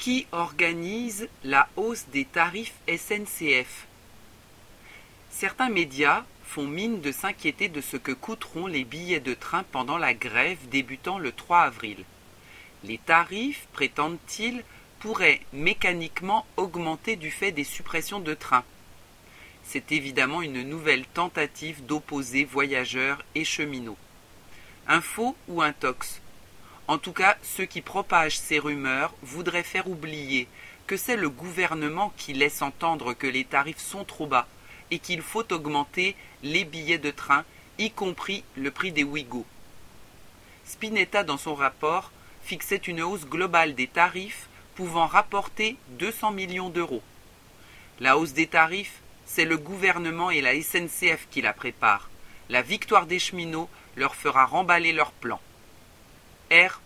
Qui organise la hausse des tarifs SNCF? Certains médias font mine de s'inquiéter de ce que coûteront les billets de train pendant la grève débutant le 3 avril. Les tarifs, prétendent-ils, pourraient mécaniquement augmenter du fait des suppressions de trains. C'est évidemment une nouvelle tentative d'opposer voyageurs et cheminots. Un faux ou un tox? En tout cas, ceux qui propagent ces rumeurs voudraient faire oublier que c'est le gouvernement qui laisse entendre que les tarifs sont trop bas et qu'il faut augmenter les billets de train, y compris le prix des Ouigo. Spinetta, dans son rapport, fixait une hausse globale des tarifs pouvant rapporter 200 millions d'euros. La hausse des tarifs, c'est le gouvernement et la SNCF qui la préparent. La victoire des cheminots leur fera remballer leur plan. R.